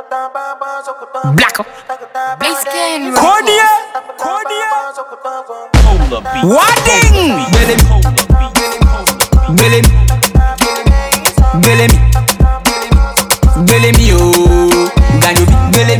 Black Bliskin. Cordia Wadding Belemi oh Ganobi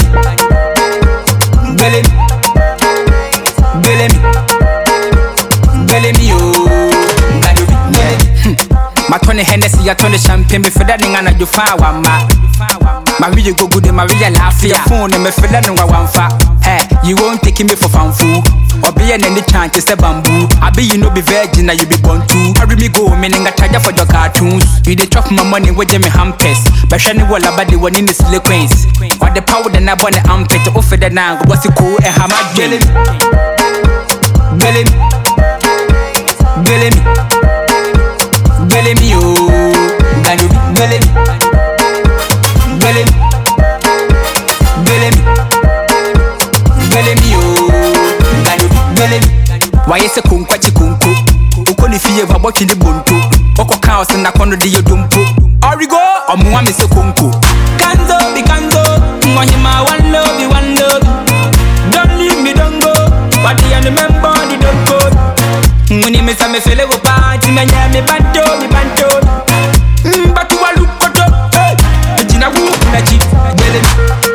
Belemi oh Ganobi My Tony Hennessy, I turn the champagne me for that thing and I do fire one my video go good, my real laugh your phone and me for that no one fa. Hey, you won't take me for fun fool. Or be an any chance to say bamboo. I be you know be virgin now you be born too. Carry me go meaning I charge for your cartoons. You dey chop my money with me hampers. But shiny wall about the one in the sequence. Or the power then I burn the armpit to offer the now. What's it cool and how much Belemi oh Ganobi Belemi oh Ganobi Why is a kunkwachi kunku Ukoni fiye wabochi ni buntu Oko kaos na kono diyo dumpu Origo omuwa mise kunku Kanzo bi kanzo Mwahima one love Don't leave me don't go But I remember the don't go Muni misa me fele wo party Menya me banto Batu walu koto Jina wu na chi Belemi